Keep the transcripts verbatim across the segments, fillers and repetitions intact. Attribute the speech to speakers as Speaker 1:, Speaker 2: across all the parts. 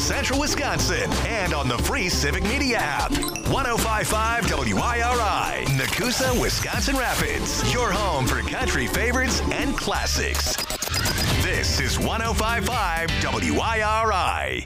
Speaker 1: Central Wisconsin and on the free Civic Media app. one oh five point five W I R I, Nakusa, Wisconsin Rapids. Your home for country favorites and classics. This is one oh five point five W I R I.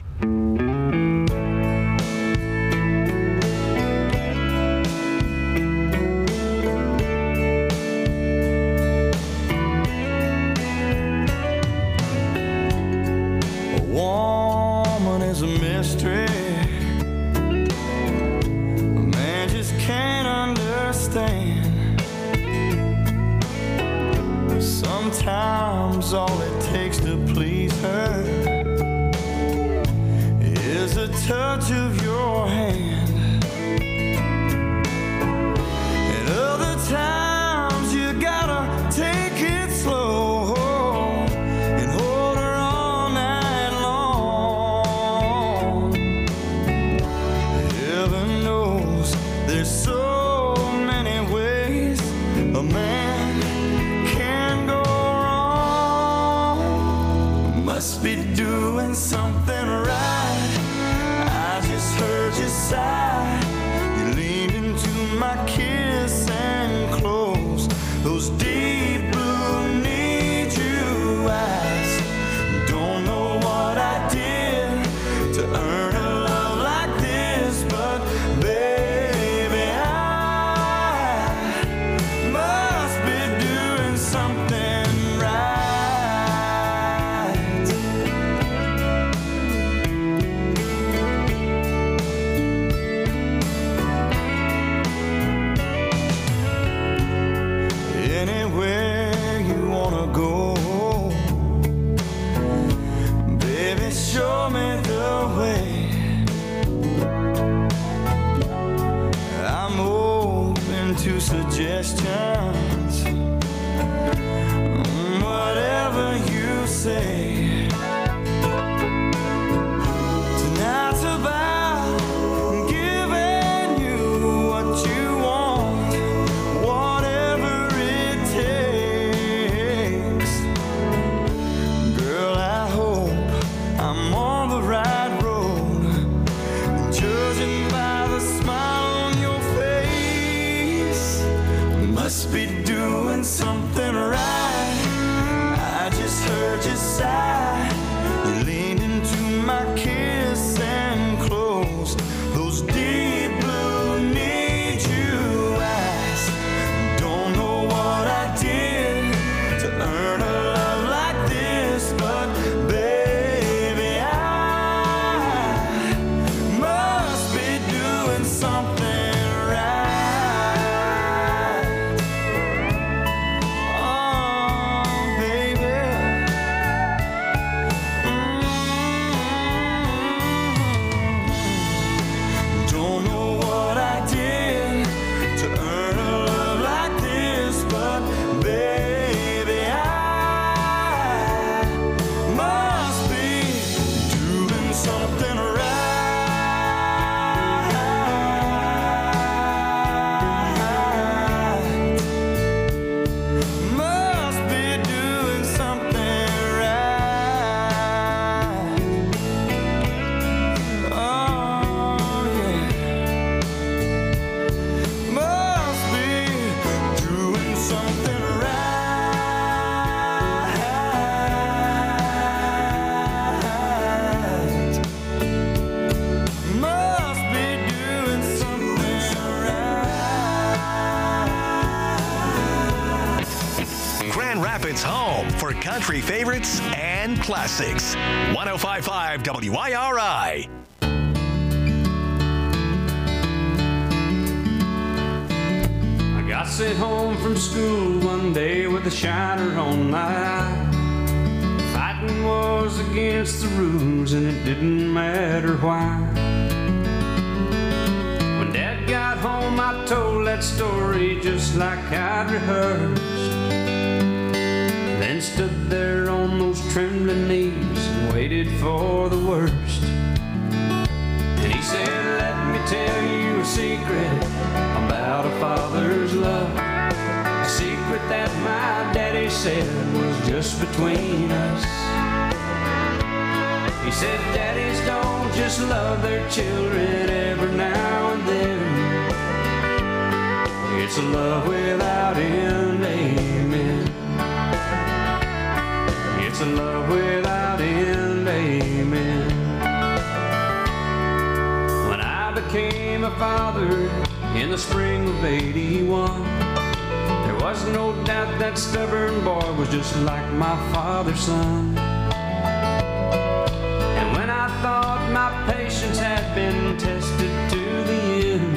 Speaker 2: Sometimes all it takes to please her is a touch of your hand, and other times you gotta take it slow and hold her all night long. Heaven knows there's so many ways a man must be doing something right. I just heard you sigh. You leaned into my kiss and closed those deep blue need you eyes. Don't know what I did to earn a love like this, but baby, I must be doing something right. Show me the way. I'm open to suggestions, whatever you say. Tonight's about giving you what you want, whatever it takes. Girl, I hope I'm on the right road, judging by the smile on your face. Must be doing something right. I just heard you sigh. You leaned into my kiss and closed those deep blue need you eyes. Don't know what I did to earn a love like this, but baby, something right. Oh, baby. Mm-hmm. Don't know what I did to earn a love like this, but baby, I must be doing something right.
Speaker 1: Home for country favorites and classics. one oh five point five W I R I.
Speaker 3: I got sent home from school one day with a shiner on my eye. Fighting was against the rules and it didn't matter why. When Dad got home I told that story just like I'd rehearsed. Then stood there on those trembling knees and waited for the worst. And he said, let me tell you a secret about a father's love. A secret that my daddy said was just between us. He said, daddies don't just love their children every now and then. It's a love without end, amen. It's a love without end, amen. When I became a father in the spring of eighty-one, there was no doubt that stubborn boy was just like my father's son. And when I thought my patience had been tested to the end,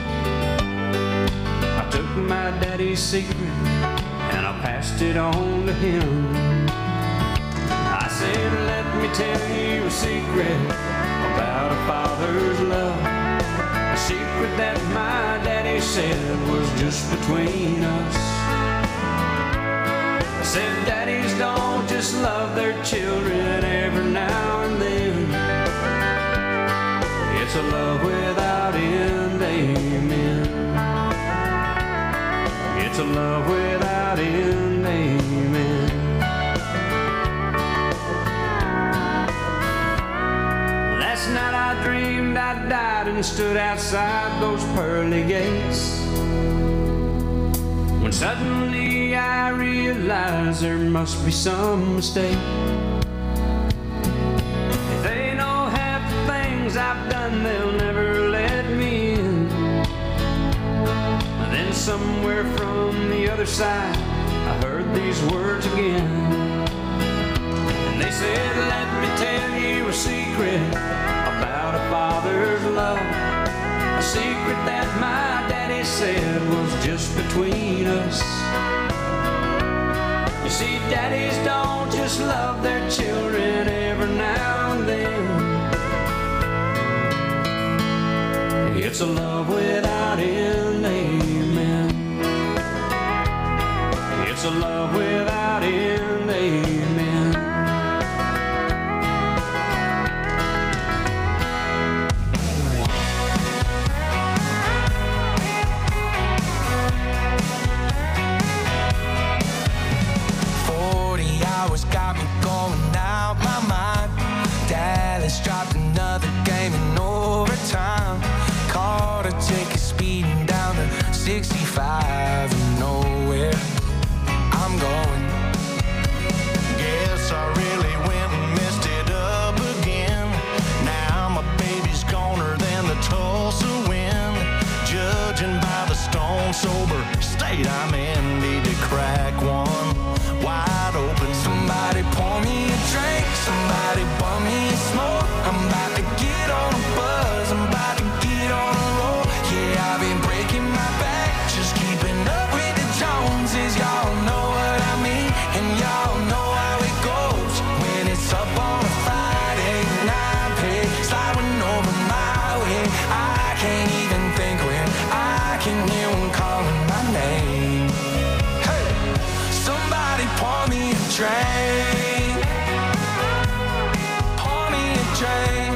Speaker 3: I took my daddy's secret and I passed it on to him. I said, let me tell you a secret about a father's love, a secret that my daddy said was just between us. I said, daddies don't just love their children every now and then. It's a love without end, amen. It's a love without end, amen. Last night I dreamed I died and stood outside those pearly gates, when suddenly I realized there must be some mistake. If they know half the things I've done, they'll never let me in. Then somewhere from the other side, I heard these words again. And they said, let me tell you a secret about a father's love, a secret that my daddy said was just between us. You see, daddies don't just love their children every now and then. It's a love without end, amen. It's a love without end, amen.
Speaker 2: Forty hours got me going out my mind. Dallas dropped another game in overtime. Caught a ticket speeding down to sixty-five and nowhere I'm going. Guess I really went and messed it up again. Now my baby's goner than the Tulsa wind. Judging by the stone sober state I'm in, need to crack one wide open. Somebody pour me a drink, somebody bum me a smoke. I'm about to get on a buzz, I'm about to get on a roll. Yeah, I've been breaking my back, just keeping up with the Joneses. Y'all know what I mean, and y'all know how it goes. When it's up on a Friday night, pay sliding over my way. I can't even think when I can hear one calling my name. Hey, somebody pour me a drink, pour me a drink.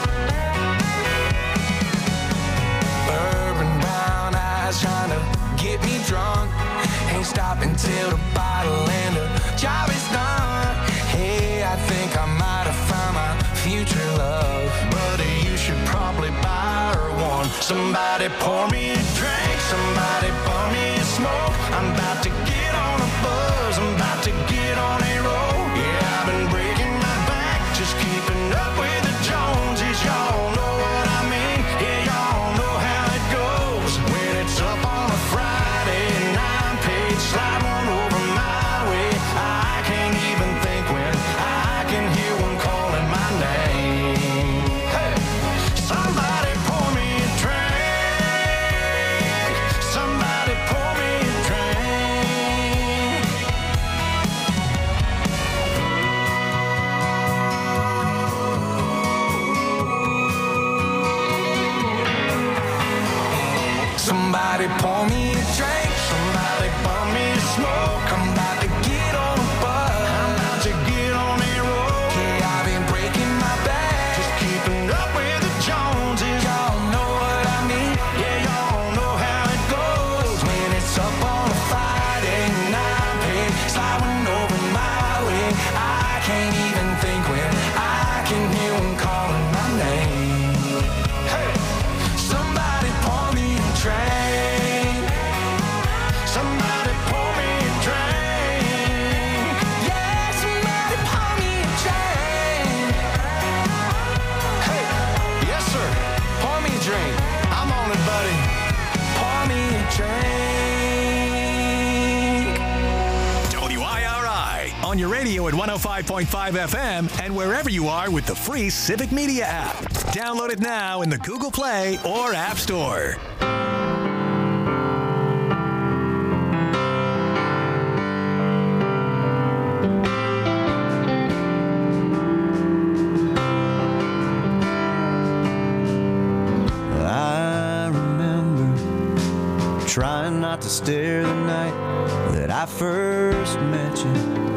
Speaker 2: Bourbon brown eyes trying to get me drunk. Ain't stopping till the bottle and the job is done. Hey, I think I might have found my future love. Buddy, you should probably buy her one. Somebody pour me a drink, somebody pour me a smoke. I'm about to get on a buzz, I'm about to get on a roll. Yeah, I've been breaking my back, just keeping up with the Joneses. Y'all know what I mean, yeah, y'all know how it goes. When it's up on a Friday and I'm paid, slide one over my way. I can't even think when I can hear one calling my name. Hey, somebody pour me a drink, somebody pour me a drink. Somebody pour me a drink, somebody pour me a smoke. I'm about to get on a buzz, I'm about to get on a roll. Yeah, I've been breaking my back, just keeping up with the Joneses. Y'all know what I mean, yeah, y'all know how it goes. When it's up on a Friday night, paid sliding over my way. I can't even think when I can hear one calling my name.
Speaker 1: at one oh five point five F M and wherever you are with the free Civic Media app. Download it now in the Google Play or App Store.
Speaker 2: Trying not to stare the night that I first met you.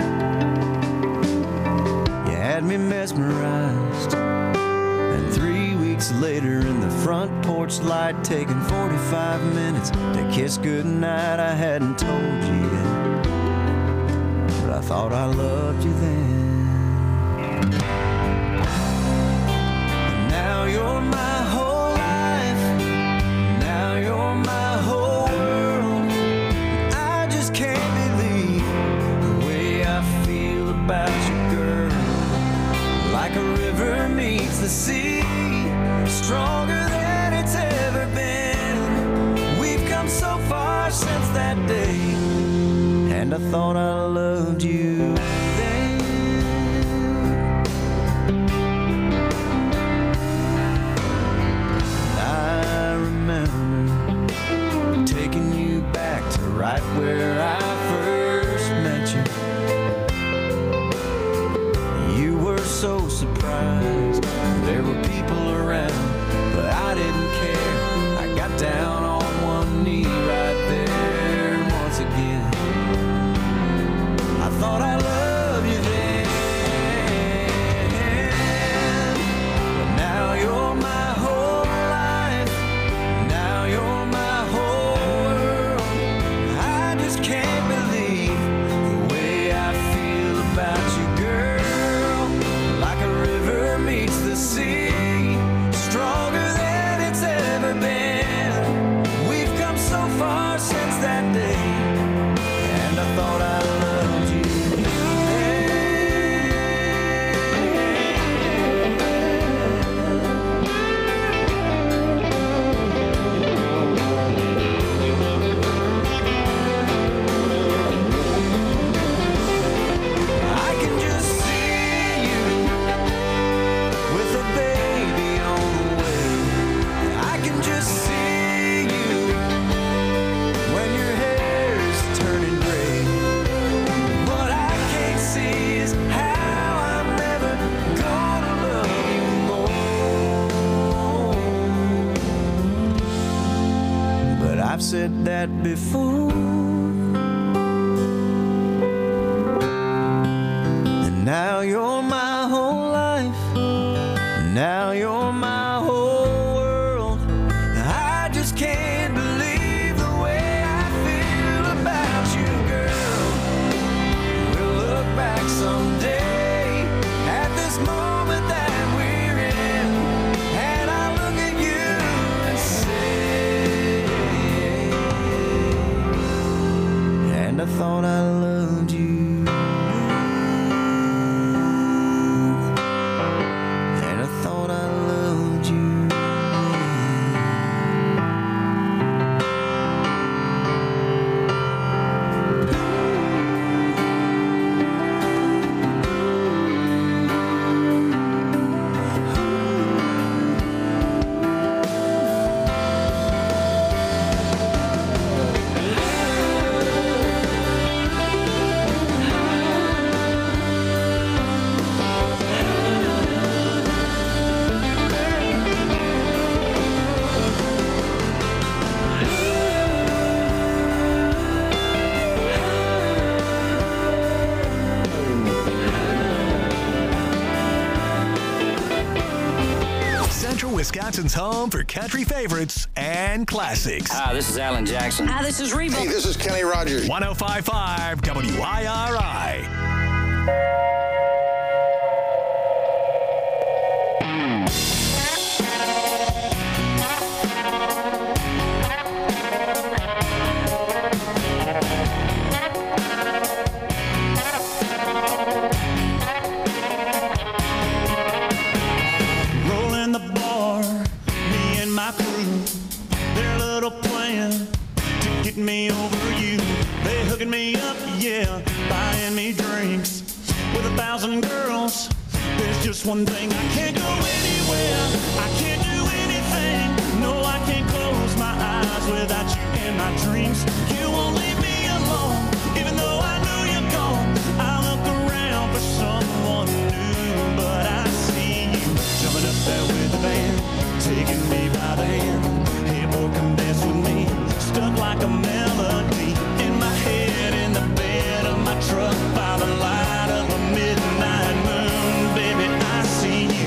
Speaker 2: You had me mesmerized. And three weeks later in the front porch light, taking forty-five minutes to kiss goodnight, I hadn't told you yet, but I thought I loved you then. And now you're my whole life. Now you're my whole about you, girl, like a river meets the sea, stronger than it's ever been. We've come so far since that day, and I thought I loved you then. I remember taking you back to right where I first met you. So surprised there were people around, but I didn't care. I got down on one knee right there once again. I thought I loved you then, but now you're my whole life. Now you're my whole world. I just can't believe the way I feel about you, girl. Meets the sea, stronger than it's ever been. We've come so far since that day, and I thought I loved you I can just see you with a baby on the way. I can just see you when your hair is turning gray. What I can't see is how I'm never gonna love you more. But I've said that before, and now you're my whole life. Now you're my whole world. I just can't believe the way I feel about you, girl. We'll look back someday at this moment that we're in, and I'll look at you and say, and I thought I loved you.
Speaker 1: Wisconsin's home for country favorites and classics.
Speaker 4: Hi, this is Alan Jackson.
Speaker 5: Hi, this is Reba.
Speaker 6: Hey, this is Kenny Rogers.
Speaker 1: one oh five point five W I R I.
Speaker 7: Me over you, they hooking me up, yeah, buying me drinks with a
Speaker 2: thousand girls. There's just one thing, I can't go anywhere. I can't do anything. No, I can't close my eyes without you in my dreams. You won't leave me alone, even though I know you're gone. I look around for someone new, but I see you jumping up there with the band, taking me by the hand. Hey boy, come dance with me. Stuck like a melody in my head, in the bed of my truck, by the light of a midnight moon. Baby, I see you.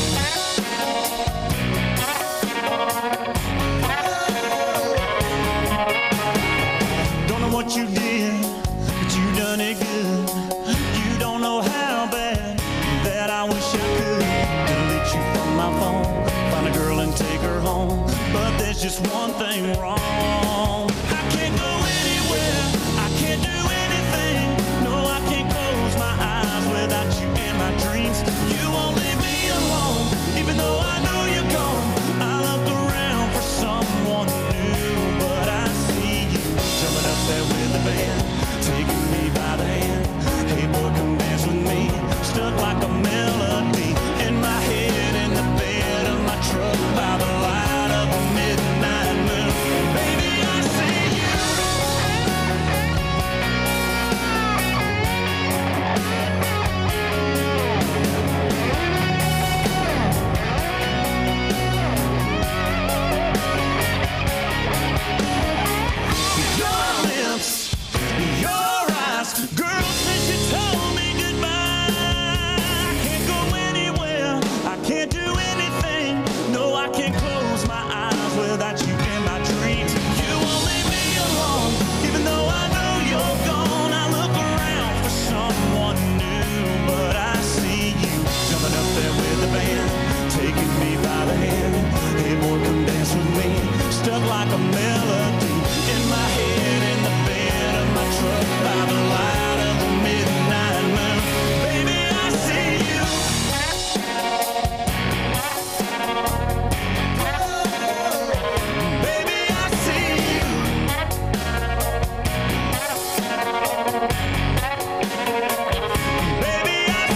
Speaker 2: Don't know what you did, but you done it good. You don't know how bad that I wish I could delete you from my phone, find a girl and take her home. But there's just one thing wrong. I can't go anywhere, I can't do anything. No, I can't close my eyes without you in my dreams. You won't leave me alone, even though I know you're gone. I look around for someone new, but I see you jumping up there with the band, taking me by the hand. Hey boy, come dance with me. Stuck like a melody in my head, in the bed of my truck, by the light of a midnight moon. Baby, I see you. Your lips, your eyes, girl, since you told me goodbye, I can't go anywhere, I can't do anything. No, I can't close my eyes without you in my dreams. You won't leave me alone, even though I know you're gone. I look around for someone new, but I see you jumping up there with the band, taking me by the hand. Hey boy, come dance with me. Stuck like a melody in my head, in the bed of my truck, by the light of the midnight moon. Baby, I see you. Baby, I see you. Baby, I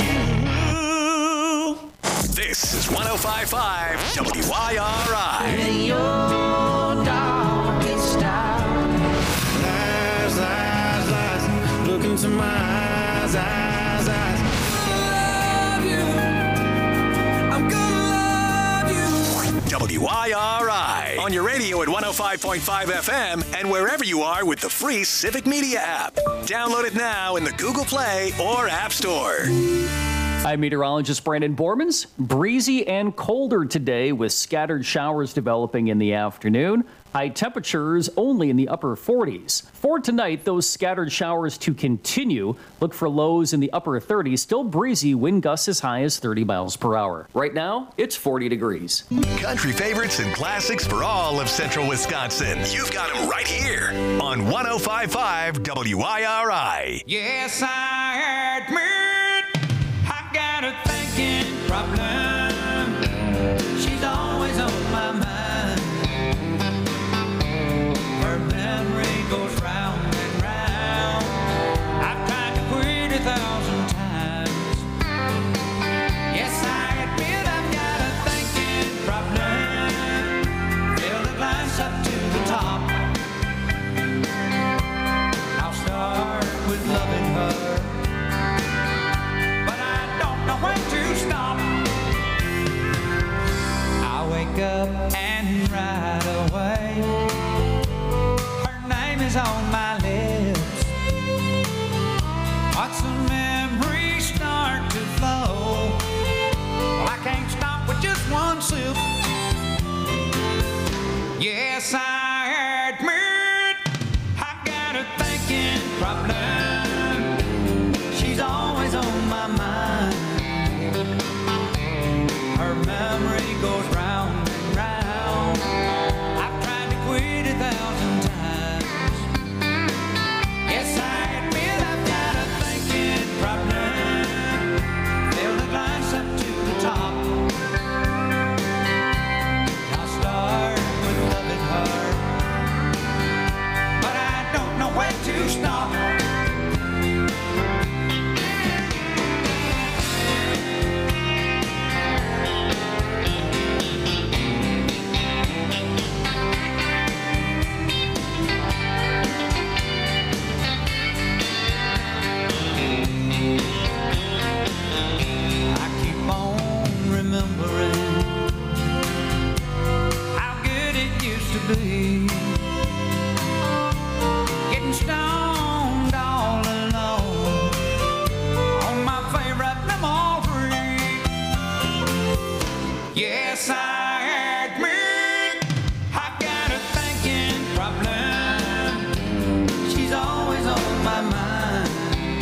Speaker 2: see you.
Speaker 1: This is one oh five point five W I R I.
Speaker 4: In your darkest hour,
Speaker 2: Lies, lies, lies. Look into my eyes, eyes, eyes.
Speaker 4: love you. I'm gonna love you.
Speaker 1: W I R I. On your radio at one oh five point five F M and wherever you are with the free Civic Media app. Download it now in the Google Play or App Store.
Speaker 5: I'm meteorologist Brandon Bormans. Breezy and colder today with scattered showers developing in the afternoon. High temperatures only in the upper forties. For tonight, those scattered showers to continue. Look for lows in the upper thirties. Still breezy, wind gusts as high as thirty miles per hour. Right now, it's forty degrees.
Speaker 1: Country favorites and classics for all of central Wisconsin. You've got them right here on one oh five point five W I R I.
Speaker 4: Yes, I admit I got a thinking problem. She's always on my mind. Her memory goes round and round. I've tried to quit a thousand times. Yes, I admit I've got a thinking problem. Fill the glass up to the top. I'll start with loving her, but I don't know when to stop. I wake up and right away her name is on my lips. Watch the memories start to flow. Well, I can't stop with just one sip. Yes, I admit I got a thinking problem. She's always on my mind. Her memory goes round and round. I've tried to quit a thousand times. Yes, I admit I've got a thinking problem. Fill the glass up to the top. I'll start with loving her, but I don't know when to stop. Yes, I admit I've got a thinking problem. She's always on my mind.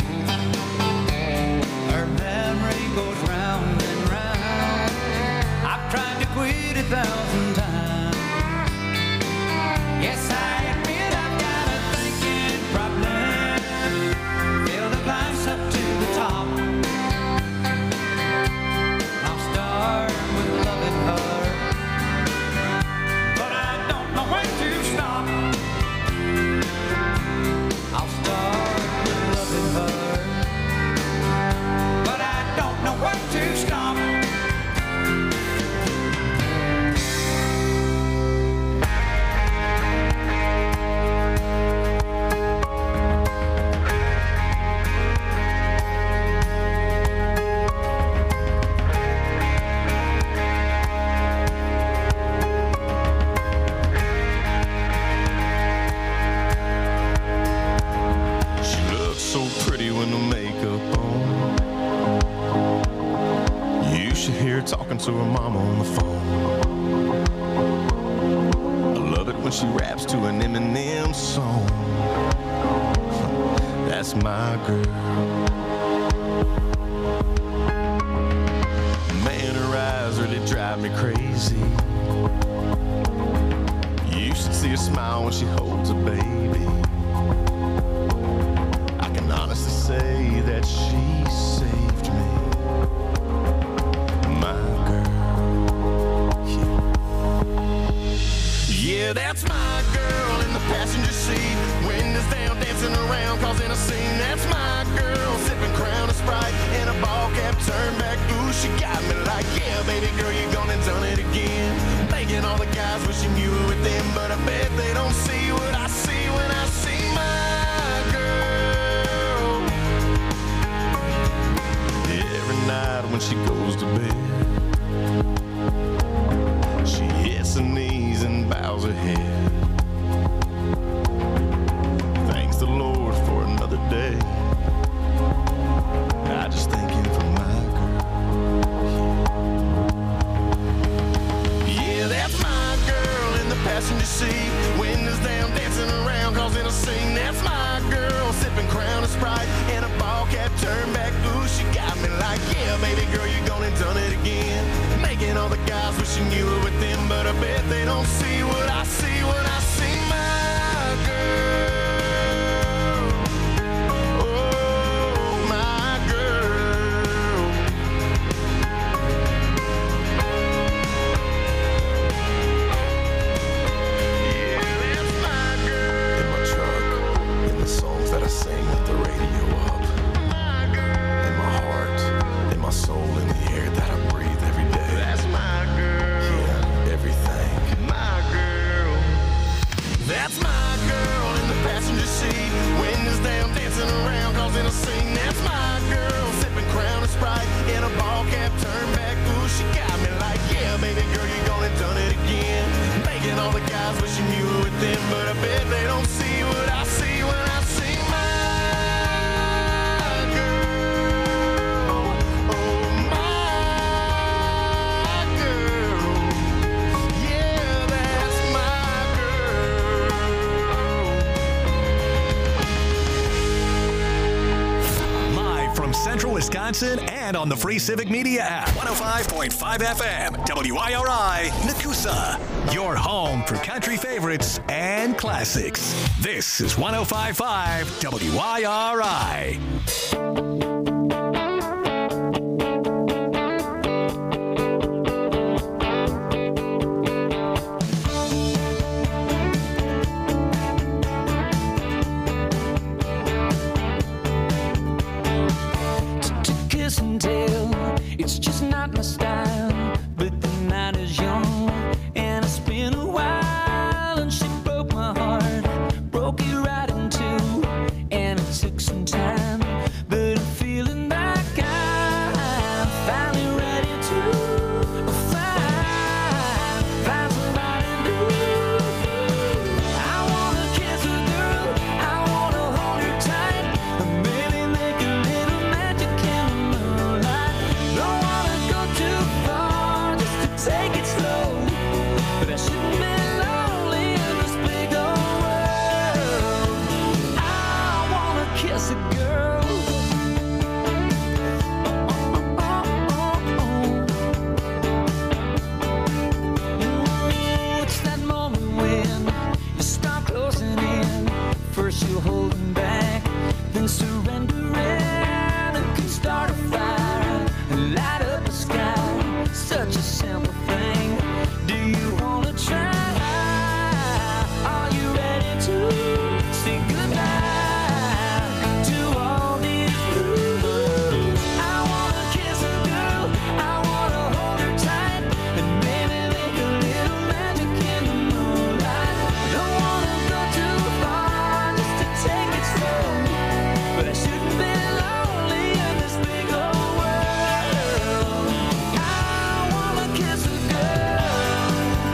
Speaker 4: Her memory goes round and round. I've tried to quit a thousand times. Yes, I admit I've got a thinking problem. Fill the glass up to the top. I'll start with loving her, but I don't know when to stop. I'll start with loving her, but I don't know when to stop.
Speaker 2: She looks so pretty with no makeup on. You should hear her talking to her mama on the phone. I love it when she raps to an Eminem song. That's my girl. Man, her eyes really drive me crazy. You should see her smile when she holds a baby. I can honestly say that she saved me. My girl. Yeah, yeah that's my girl in the passenger seat. Windows down, dancing around, causing a scene. That's my girl, sipping Crown of Sprite and a ball cap turned back. Ooh, she got me like, yeah, baby girl, you gone and done it again. Making all the guys wishing you were with them, but I bet they don't see what I see when I see my girl. Every night when she goes to bed, she hits her knees and bows her head. Thanks the Lord for another day. I just thank him for my girl. Yeah, that's my girl in the passenger seat. Windows down, dancing around, causing a scene. That's my girl, sipping Crown of Sprite and a ball cap turned back. Ooh, she got me like, yeah, baby girl, you gone and done it again. Making all the guys wishing you were with them, but I bet they don't see what I see when I see my girl. Oh, my girl. Yeah, that's my girl. In my truck, in the songs that I sing with the radio up. My girl. In my heart, in my soul, in the air that I breathe every day. That's my girl. Yeah, everything. My girl. That's my girl in the passenger seat. Windows down, dancing around, causing a scene. That's my girl, sipping Crown of Sprite in a ball cap turned back. Ooh, she got me like, yeah, baby girl, you gone and done it again. Making all the guys wishing you were with them, but I bet they don't see what I see when I see my girl. Oh, my girl. Yeah, that's my girl.
Speaker 1: Live from Central Wisconsin and on the free Civic Media app. one oh five point five F M, W I R I, Nakusa. Your home for country favorites and classics. This is one oh five point five W I R I.
Speaker 4: To kiss and tell, it's just not my style. But the night is young, and it's been a while. And she broke my heart, broke it right in two, and it took some time. But it feels
Speaker 2: take it slow. But I shouldn't be lonely in this big old world. I wanna kiss a girl. Oh, oh, oh, oh. Ooh, it's that moment when you start closing in. First you're holding back, then surrendering. It can start a fire and light up the sky. Such a simple thing. Do you wanna try? Are you ready to say goodbye to all these rules? I wanna kiss a girl, I wanna hold her tight, and maybe make a little magic in the moonlight. Don't wanna go too far just to take it slow, but I shouldn't be lonely in this big old world. I wanna kiss a girl,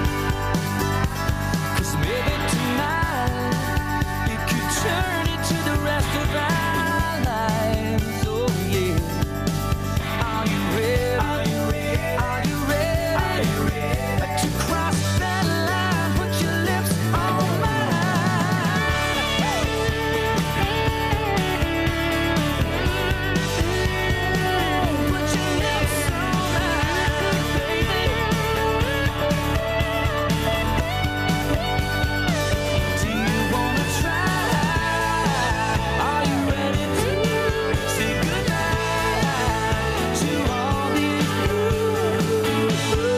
Speaker 2: 'cause maybe tonight it could turn into the rest of our lives. Oh yeah. Are you ready? Are you ready? Are you ready? Are you ready to cross that line? Put your lips on mine. Put your lips on mine, baby. Do you wanna try? Are you ready to say goodnight to all these rules?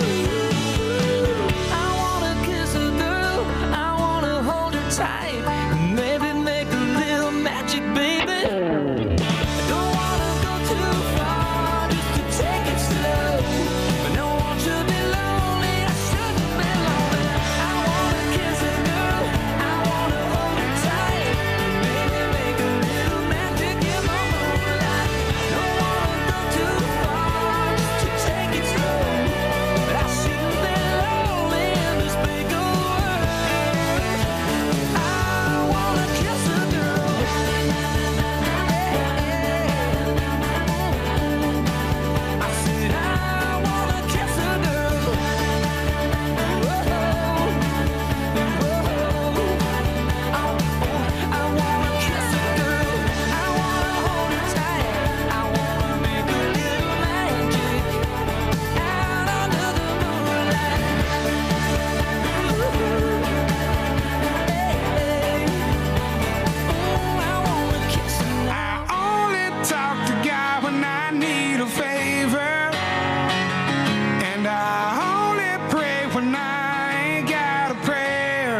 Speaker 2: I wanna kiss a girl, I wanna hold her tight, and maybe make a little magic, baby. I don't wanna go too far just to take it slow, but I don't want you to be lonely. I shouldn't be lonely. I wanna kiss a girl, I wanna hold her tight, maybe make a little magic in the moonlight. Don't wanna go too far just to take it slow, but I shouldn't be lonely in this big old world. I wanna kiss a girl. I said I wanna kiss a girl. Whoa, whoa. I wanna kiss a girl. I wanna hold her tight. I wanna make a little magic out under the moonlight. I wanna kiss a girl.
Speaker 6: I only talk to God when I need a favor, and I only pray when I ain't got a prayer.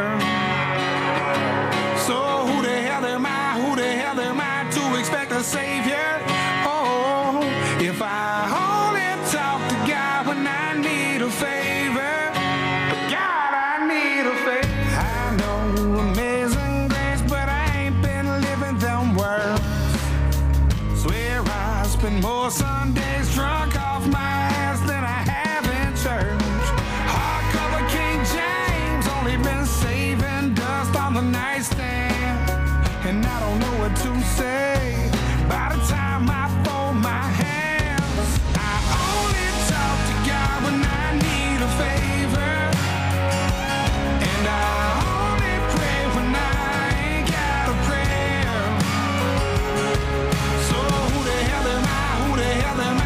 Speaker 6: So who the hell am I? Who the hell am I to expect a savior? Oh, if I only talk to God when I need a favor, God, I need a favor. I know amazing grace, but I ain't been living them words. Swear I spend more Sundays drunk off my ass than I have in church. Hardcover King James, only been saving dust on the nightstand, and I don't know what to say by the time I fold my hands. I only talk to God when I need a favor, and I only pray when I ain't got a prayer. So who the hell am I? Who the hell am I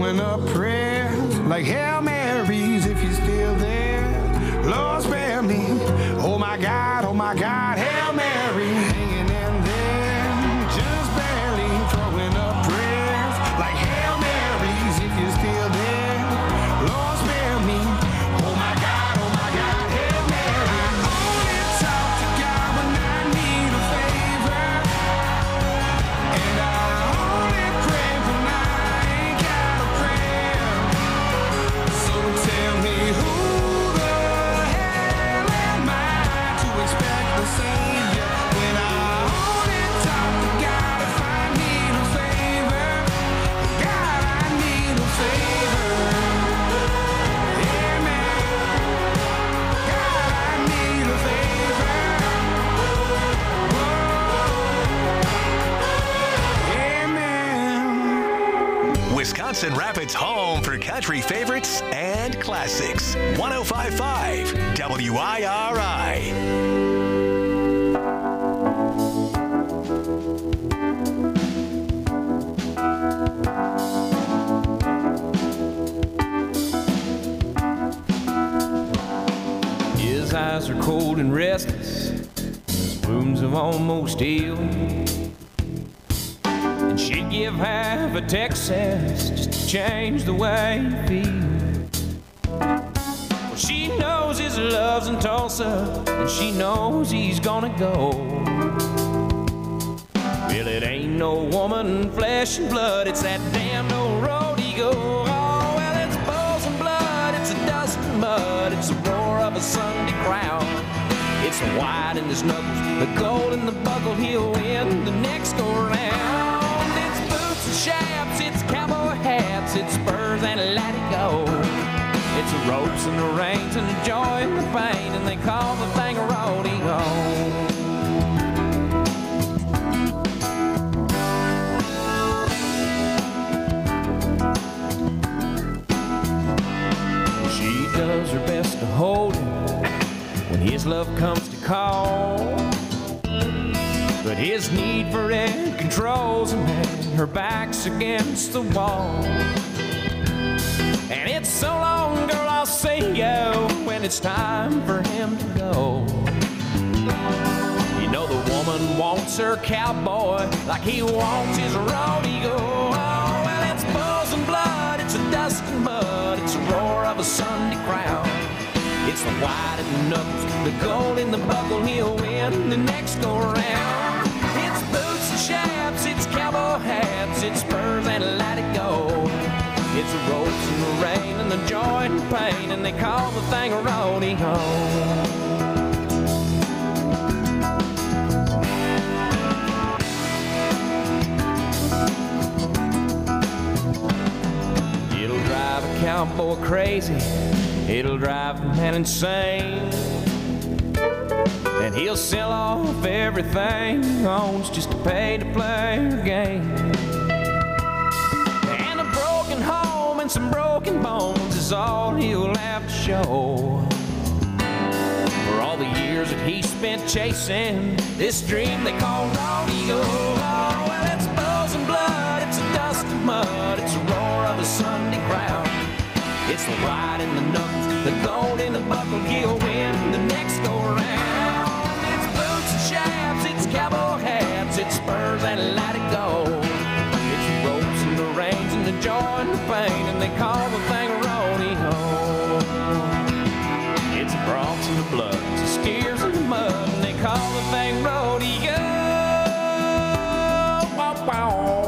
Speaker 6: throwing up prayers like Hail Marys if you're still there. Lord, spare me. Oh my God, oh my God, Hail Mary, hanging in there, just barely throwing up prayers like Hail Marys if you're still there. Lord, spare me. Oh my God, oh my God, Hail Mary. I only talk to God when I need a favor, and I only pray when I ain't got a prayer. So tell me who the hell am I to expect the Savior when I only talk to God if I need a favor? God, I need a favor. Amen. God, I need a favor. Whoa. Amen.
Speaker 1: Wisconsin Rapids' home for country favorites and classics. one oh five point five W I R I.
Speaker 3: His eyes are cold and restless, his wounds have almost healed. And she'd give half a Texas just to change the way he feels. Well, she knows his love's in Tulsa, and she knows he's gonna go. Well, it ain't no woman, flesh and blood, it's that damn old road he go. Oh, well, it's bulls and blood, it's a dust and mud, it's the roar of a Sunday crowd. It's the white in his knuckles, the gold in the buckle, he'll win the next go round. It's boots and chaps, it's cowboy hats, it's spurs and let it go. It's the ropes and the reins and the joy and the pain, and they call the thing a rodeo. She does her best to hold him when his love comes to call, but his need for it controls him, and her back's against the wall. And it's so long, girl, I'll say yo when it's time for him to go. You know the woman wants her cowboy like he wants his rodeo. Oh, well, it's bulls and blood, it's a dust and mud, it's a roar of a Sunday crowd. It's the white in the knuckles, the gold in the buckle, he'll win the next go round. It's boots and chaps, it's cowboy hats, it's spurs and let it go. It's the ropes and the rain and the joy and the pain, and they call the thing a rodeo. It'll drive a cowboy crazy, it'll drive the man insane, and he'll sell off everything he owns just to pay to play her game. And a broken home and some broken bones is all he'll have to show for all the years that he spent chasing this dream they call rodeo. Oh, well, it's bulls and blood, it's a dust and mud, it's a roar of a Sunday crowd. It's the white in the knuckles, the gold in the buckle, he'll win the next go round. It's boots and chaps, it's cowboy hats, it's spurs and let it go. It's the ropes and the reins and the joy and the pain, and they call the thing a rodeo. It's the broncs and the blood, it's the steers and the mud, and they call the thing rodeo. Wow, wow.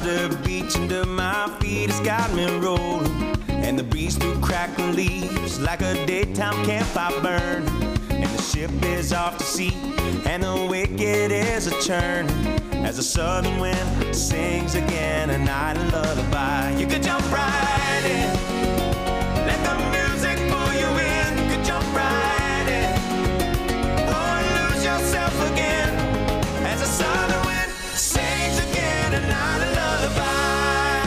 Speaker 2: the beach under my feet has got me rolling. And the breeze through crackling leaves like a daytime campfire burn. And the ship is off to sea and the wicked is a churn. As the southern wind sings again a night lullaby. You could jump right in, let the music pull you in. You could jump right in, or lose yourself again. As the southern wind sings again a night lullaby.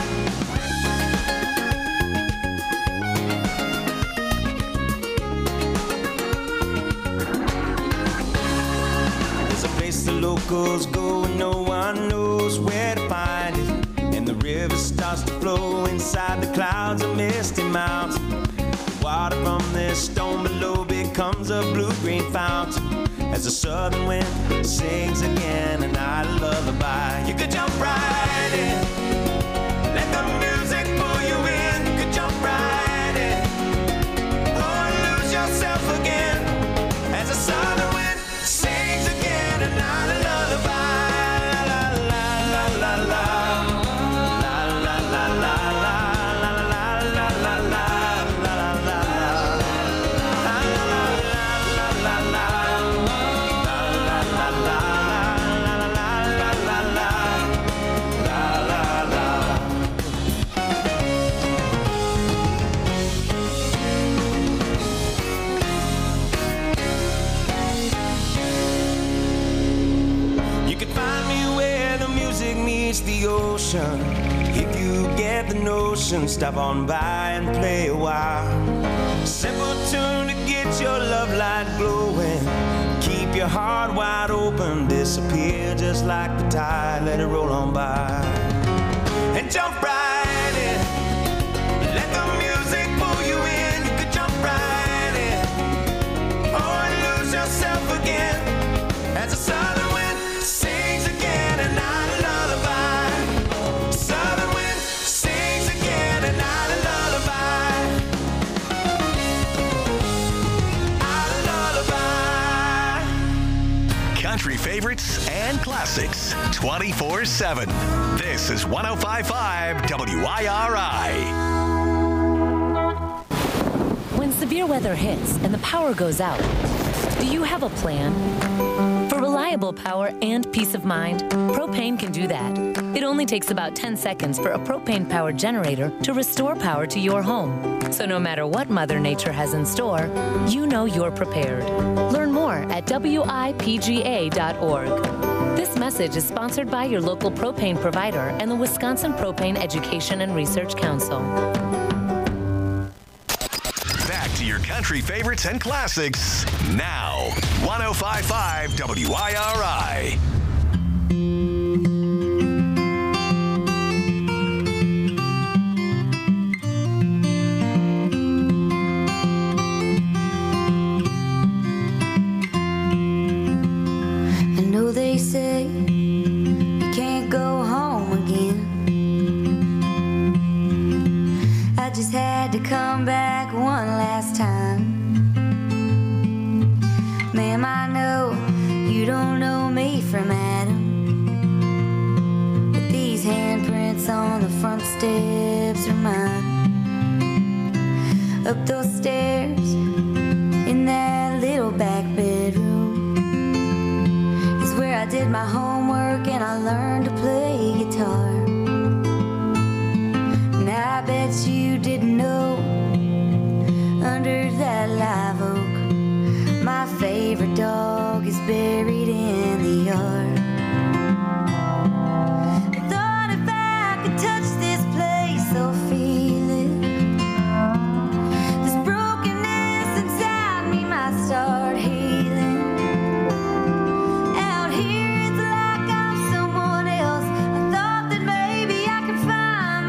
Speaker 2: There's a place the locals go and no one knows where to find it. And the river starts to flow inside the clouds of misty mountains. The water from this stone below becomes a blue-green fountain. As the southern wind sings again a night lullaby. You could jump right in, let the music pull you in. You could jump right in, or lose yourself again. As the southern wind sings again a night lullaby. La la la la la. The ocean, if you get the notion, stop on by and play a while. Simple tune to get your love light glowing. Keep your heart wide open, disappear just like the tide, let it roll on by. And jump right in, let the music pull you in. You could jump right in, or lose yourself again. As the southern wind sings again a night lullaby.
Speaker 1: Country favorites and classics twenty-four seven. This is one oh five point five W I R I.
Speaker 7: When severe weather hits and the power goes out, do you have a plan? For reliable power and peace of mind, Propane can do that. It only takes about ten seconds for a propane-powered generator to restore power to your home. So no matter what Mother Nature has in store, you know you're prepared. Learn more at W I P G A dot org. This message is sponsored by your local propane provider and the Wisconsin Propane Education and Research Council.
Speaker 1: Back to your country favorites and classics now. one oh five point five W I R I.
Speaker 8: They say you can't go home again. I just had to come back one last time. Ma'am, I know you don't know me from Adam, but these handprints on the front steps are mine. Up those stairs in that little back bedroom, where I did my homework and I learned to play guitar. And I bet you didn't know, under that live oak, my favorite dog is buried in the yard. I thought if I could touch this place or feel it, this brokenness inside me might start healing.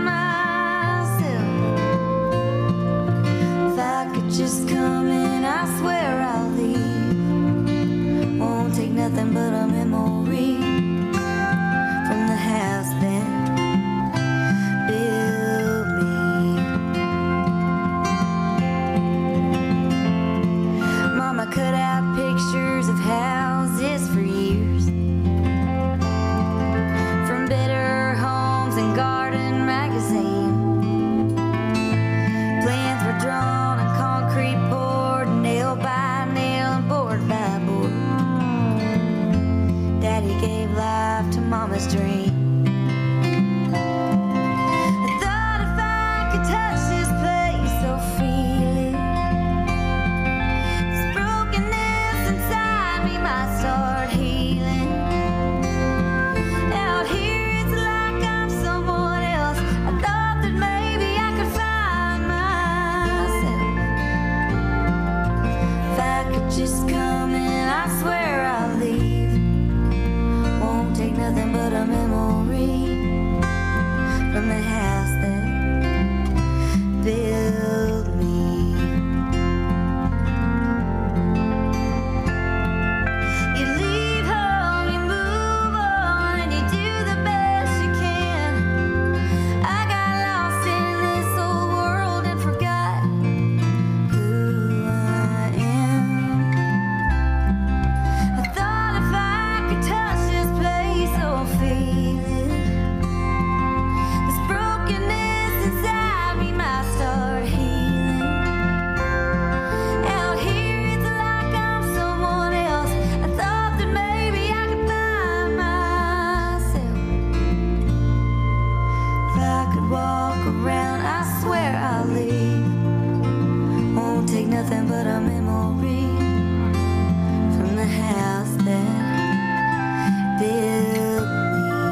Speaker 8: Just come and I mama's dream. I thought if I could touch this place, so feel it. This brokenness inside me might start healing. Out here it's like I'm someone else. I thought that maybe I could find myself. If I could just come in, I swear I'll leave. Won't take nothing but a memory from the house that built me. You leave home, you move on, and you do the best you can. I got lost in this old world and forgot who I am. I thought if I could touch this place or feel it, this brokenness inside me might start healing. Out here it's like I'm someone else. I thought that maybe I could find myself. If I could walk around, I swear I'll leave. Won't take nothing but a memory from the house that built me.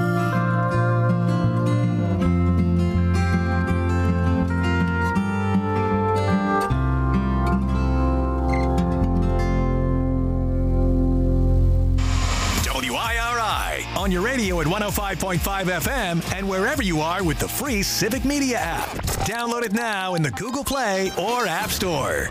Speaker 1: W I R I on your radio at one oh five point five F M and wherever you are with the free Civic Media app. Download it now in the Google Play or App Store.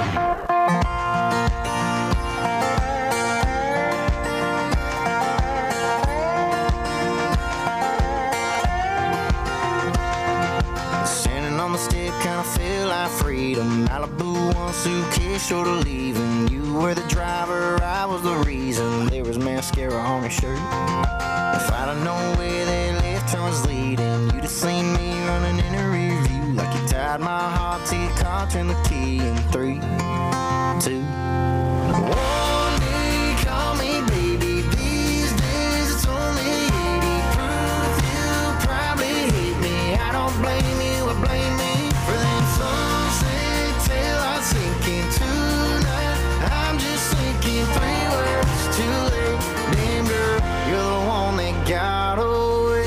Speaker 9: Standing on the step, kinda feel like freedom. Malibu, one suitcase short of leaving. You were the driver, I was the reason. There was mascara on your shirt. If I'd have known where that left turn was leading, you'd have seen me running in a rear view like you tied my heart to your car. Turn the key in three, two, one. Day, call me baby. These days it's only eighty proof. You probably hate me. I don't blame you, I blame me for them sunset till I sink in tonight. I'm just thinking three words too late. Damn girl, you're the one that got away.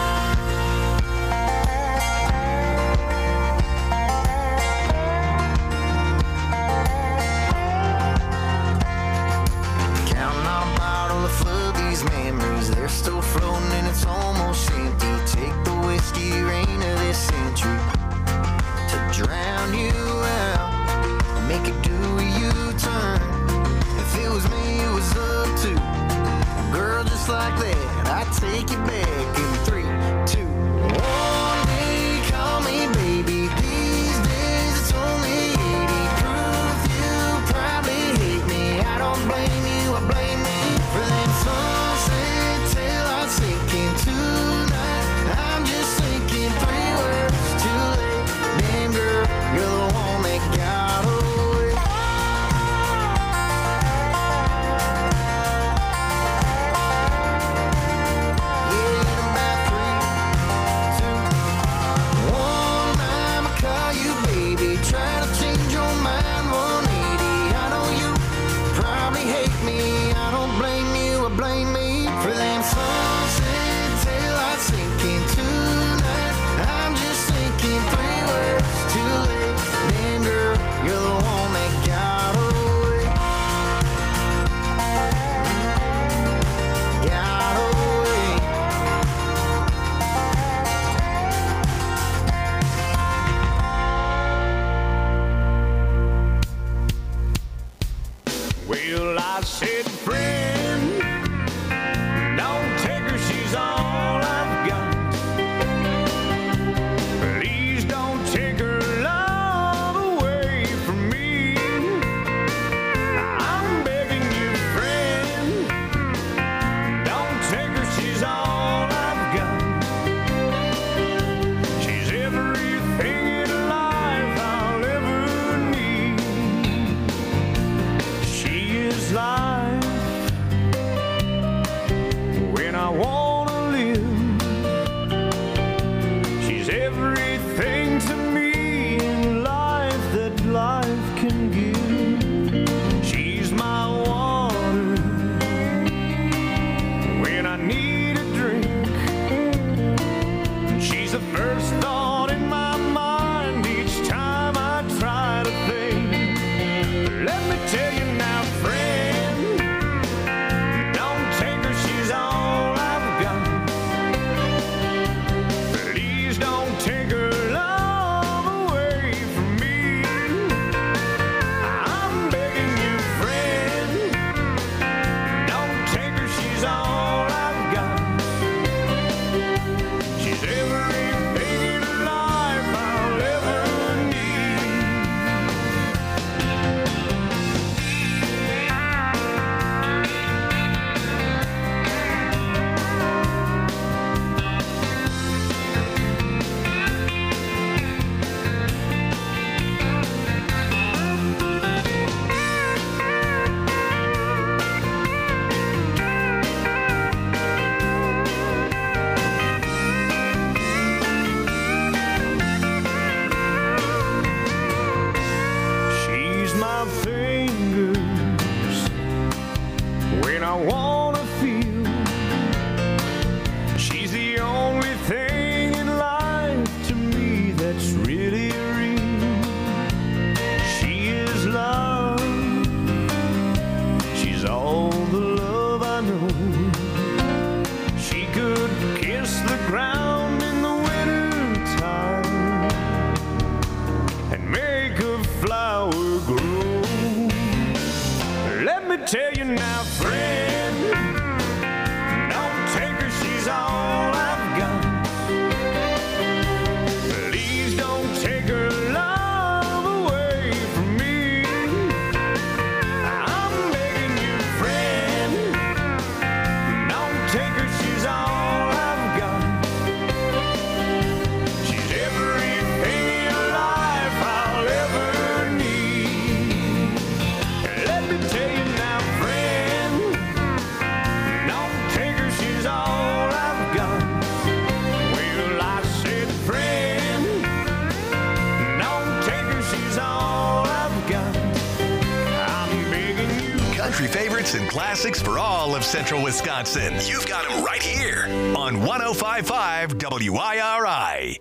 Speaker 9: Counting on a bottle to flood these memories. They're still floating and it's almost empty. Take the whiskey rain of this century to drown you out, make it do a U-turn. If it was me, it was up to a girl just like that. I'd take you back in three, two, one. Day, call me baby. These days it's only eighty proof. You probably hate me. I don't blame you, I blame me for them sunset till I sink in tonight. I'm just thinking three words too late. Damn girl, you're the one that got away. Yeah, in about three, two, one. I'ma call you baby. Try to change your mind one eighty. I know you probably hate me. I don't blame you, I blame me for them sunset till I sink in tonight. I'm just thinking three words too late. Damn girl, you're the one that got away. Got away.
Speaker 6: Well, I said, friend, don't tell when I wanna feel. She's the only thing in life to me that's really real. She is love. She's all the love I know. She could kiss the ground in the winter time and make a flower grow. Let me tell you now, friend, don't take her, she's all I've got. Please don't take her love away from me. I'm begging you, friend, don't take her, she's all I've got. She's everything in life I'll ever need. Let me tell you now, friend, don't take her, she's all I've got. Well, I said, friend, don't take her, she's all I've got. I'm begging you.
Speaker 1: Country favorites and classics for all of central Wisconsin. You've got them right here on one oh five point five W I R I.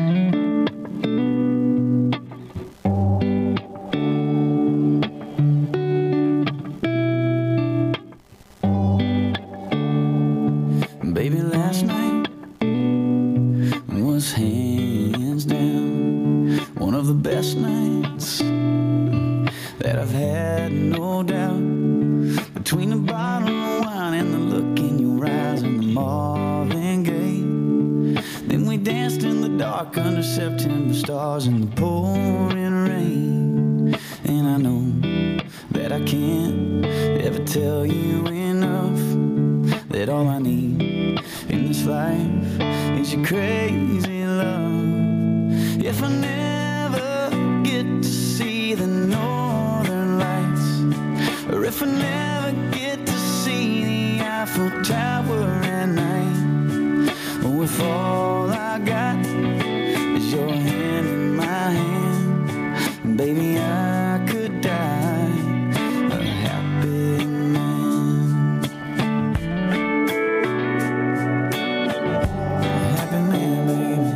Speaker 2: Baby, last night was hands down one of the best nights that I've had, no doubt. Between the bottle of wine and the look in your eyes and the Marvin Gaye, then we danced in the dark under September stars in the pouring rain. And I know that I can't ever tell you enough that all I need in this life is your crazy love. If I never get to see the northern lights, or if I never get to see the Eiffel Tower at night, or if all I got is your hand in my hand, baby, I could die a happy man. A happy man, baby.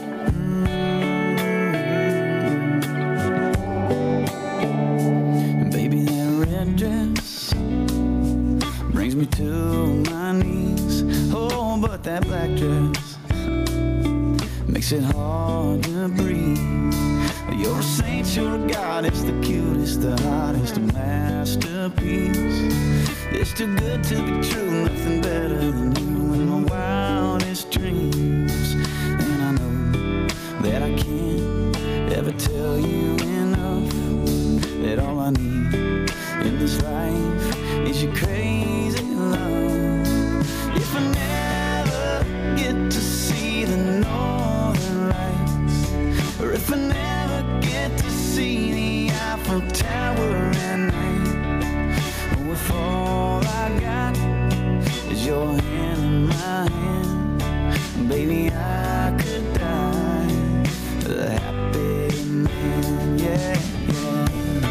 Speaker 2: Mm. Baby, that red dress brings me to my knees. Oh, but that black dress makes it hard to breathe. You're a saint, you're a goddess, the cutest, the hottest, a masterpiece. It's too good to be true, nothing better than you in my wildest dreams. And I know that I can't ever tell you enough that all I need in this life is your crazy love. If I never get to see the northern lights, or if I never get to see the Eiffel Tower at night, or if all I got is your hand in my hand, baby, I could die a happy man, yeah, yeah.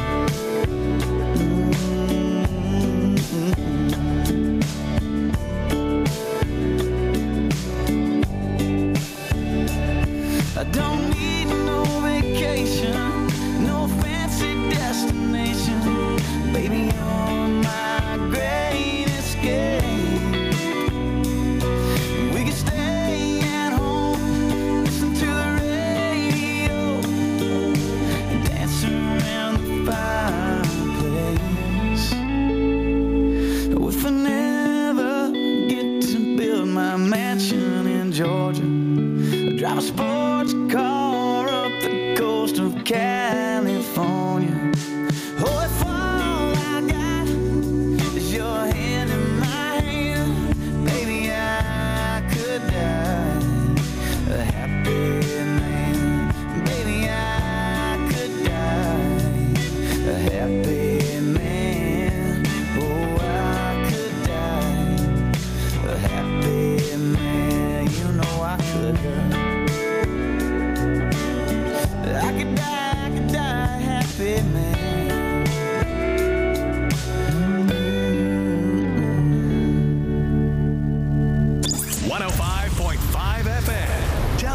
Speaker 2: I don't need no vacation, no fancy destination. Baby, you're my great escape. We can stay at home, listen to the radio, and dance around the fireplace. Oh, if I never get to build my mansion in Georgia, drive a sports car up the coast of California. Oh, if all I got is your hand in my hand, baby, I could die a happy man. Baby, I could die a happy man. Oh, I could die a happy man. You know I could die.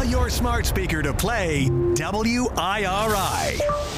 Speaker 1: Tell your smart speaker to play W I R I.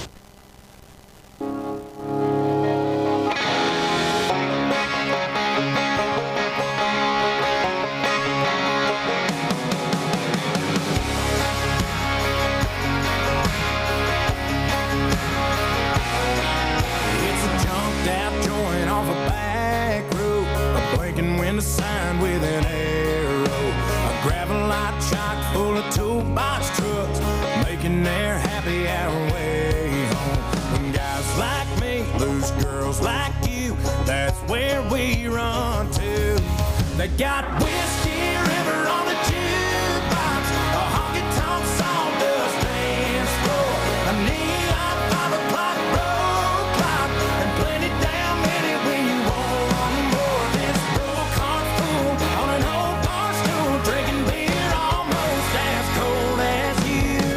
Speaker 6: It's a jumped out joint off a back road, a breaking window sign with an arrow, a gravel lot chock full of toolbox trucks, making their happy hour way home. When guys like me lose girls like you, that's where we run to. They got Whiskey River on the jukebox, a honky-tonk sawdust dance floor, a neon five o'clock road clock, and plenty damn many when you want one more. This broke heart fool on an old bar stool, drinking beer almost as cold as you.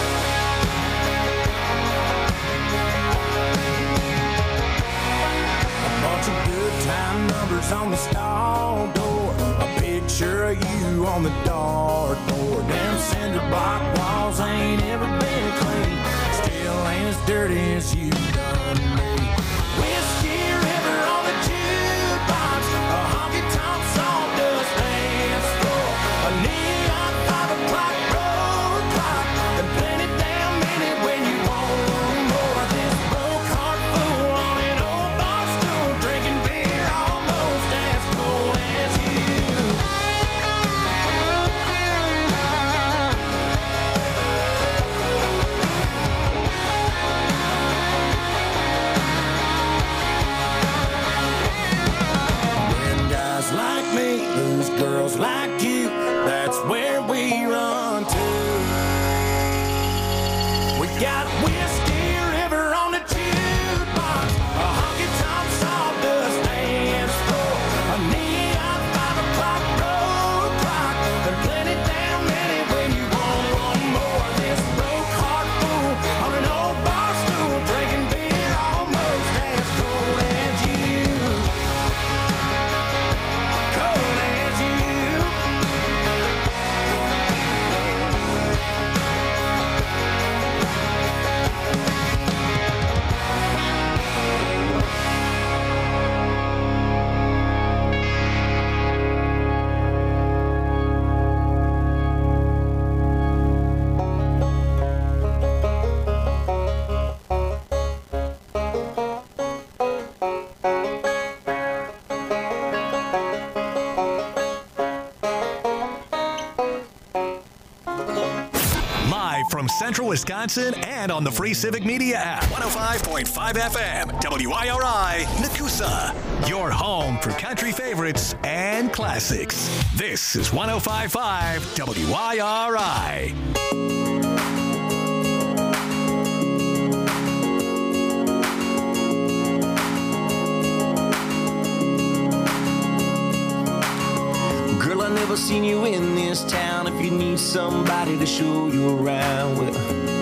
Speaker 6: A bunch of good time numbers on the stall door, a picture of you on the dartboard. Them cinder block walls ain't ever been clean, still ain't as dirty as you done me. Whiskey River on the jukebox, a honky-tonk sawdust dance floor, a neon five o'clock road clock, and plenty damn minute when you want one more. This broke heart fool on an old bar stool, drinking beer almost as cold as you. When guys like me lose girls like you, that's where we run to. We got Whiskey River on the jukebox, a honky-tonk sawdust dance floor, a neon five o'clock road clock, and plenty damn many when you want one more. This broke heart fool on an old bar stool, drinking beer almost as cold as you. Cold as you.
Speaker 1: Live from Central Wisconsin and on the free Civic Media app. one oh five point five F M, W I R I, Nakusa. Your home for country favorites and classics. This is one oh five point five W I R I.
Speaker 2: Girl, I never seen you in this town. If you need somebody to show you around, well,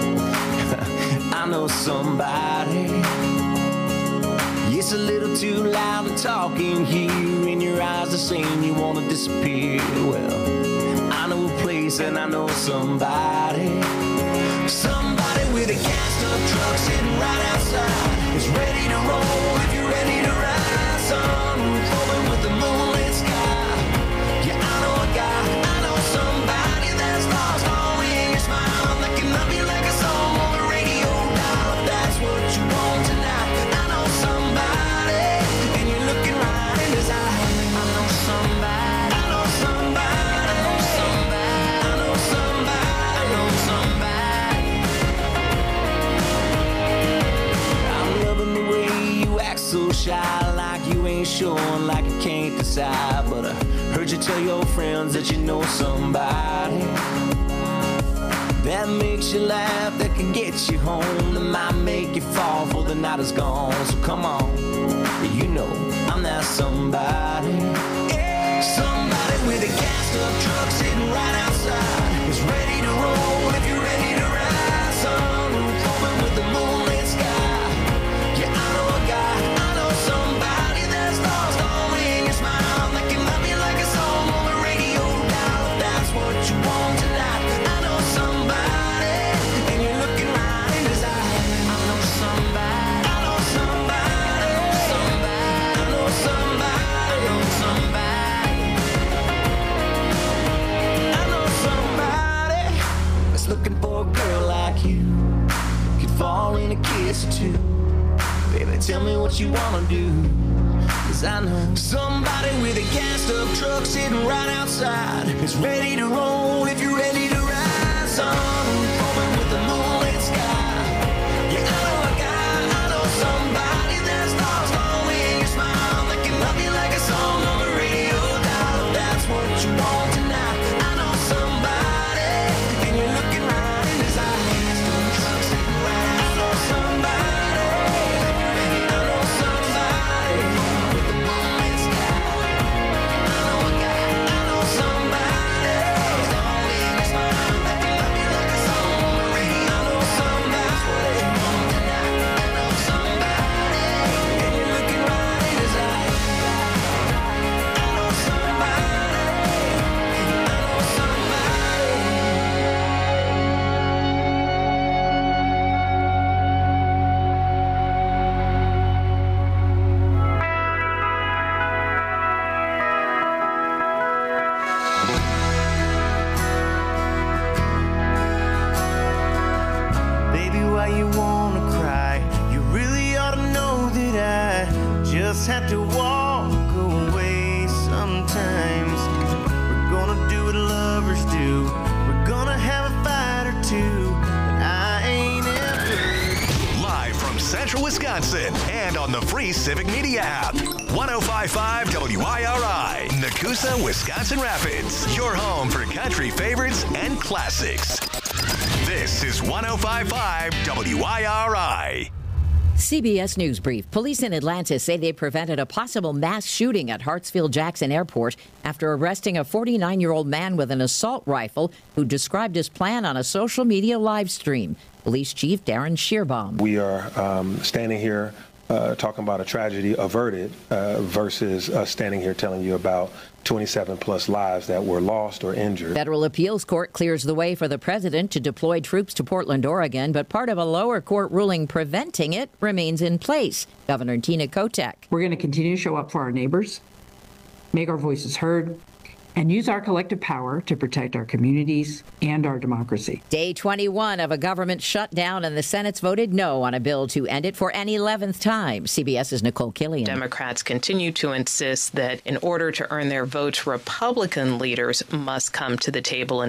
Speaker 2: I know somebody. It's a little too loud to talk in here, and your eyes are saying you want to disappear. Well, I know a place and I know somebody. Somebody with a gassed up truck sitting right outside is ready to roll if you're ready to ride. Sunroof open with the moonlit sky. Yeah, I know a guy, I know somebody that's lost all in your smile, that can love you like a song on the radio dial. If that's what you want tonight, I know somebody, and you're looking right in his eye. I know somebody, I know somebody, I know somebody, I know somebody, I know somebody. I'm loving the way you act so shy, like you ain't sure, like you can't decide. But I heard you tell your friends that you know somebody that makes you laugh, that can get you home, that might make you fall before the night is gone. So come on, you know I'm that somebody. Somebody with a gassed up truck sitting right outside is ready to roll if you're ready to ride. Sunroof open with the moonlit sky. Yeah, I know a guy, I know somebody that's lost all in your smile, that can love you like a song on the radio dial. If that's what you want tonight, I know
Speaker 10: what you wanna do. Cause I know somebody with a gassed up truck sitting right outside. It's ready to roll if you're ready to ride. Sun coming with the moonlit sky. Yeah, I know a guy, I know somebody that's lost only in your smile. That can love you like a song on the radio dial. If that's what you want tonight. I know somebody, and you're looking right in his eyes. Truck sitting right out. I know somebody. I know somebody with the moonlit sky. I know a guy, I know somebody that's only in your smile. That can love you like a song on the radio. I know somebody what you want tonight. I know somebody, and you're looking right in his eyes. I know somebody. I know somebody.
Speaker 9: Baby, why you wanna cry? You really ought to know that I just have to walk away sometimes. We're gonna do what lovers do. We're gonna have a fight or two, but I ain't ever.
Speaker 1: Live from Central Wisconsin and on the free Civic Media app. one oh five point five W I R I, Nakusa, Wisconsin Rapids. Your home for country favorites and classics. This is one oh five point five W I R I.
Speaker 11: C B S News Brief. Police in Atlanta say they prevented a possible mass shooting at Hartsfield-Jackson Airport after arresting a forty-nine-year-old man with an assault rifle who described his plan on a social media live stream. Police Chief Darren Shearbaum.
Speaker 12: We are um, standing here uh, talking about a tragedy averted uh, versus us standing here telling you about twenty-seven plus lives that were lost or injured.
Speaker 11: Federal appeals court clears the way for the president to deploy troops to Portland, Oregon, but part of a lower court ruling preventing it remains in place. Governor Tina Kotek.
Speaker 13: We're going to continue to show up for our neighbors, make our voices heard, and use our collective power to protect our communities and our democracy.
Speaker 11: Day twenty-one of a government shutdown, and the Senate's voted no on a bill to end it for an eleventh time. CBS's Nicole Killian.
Speaker 14: Democrats continue to insist that in order to earn their votes, Republican leaders must come to the table and